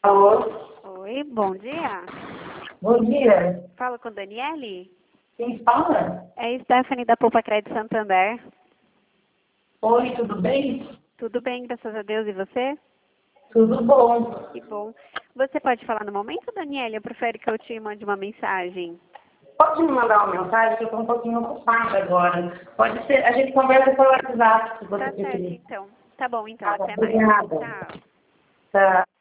Alô? Oi, bom dia. Bom dia. Falo com Daniele? Quem fala? É Stephanie da Poupa Crédito Santander. Oi, tudo bem? Tudo bem, graças a Deus. E você? Tudo bom. Que bom. Você pode falar no momento, Daniele? Eu prefiro que eu te mande uma mensagem. Pode me mandar uma mensagem que eu estou um pouquinho ocupada agora. Pode ser, a gente conversa pelo WhatsApp, se você Tá certo, preferir. então. Tá bom, então. Tá, Até mais. obrigada. Tchau. Tá.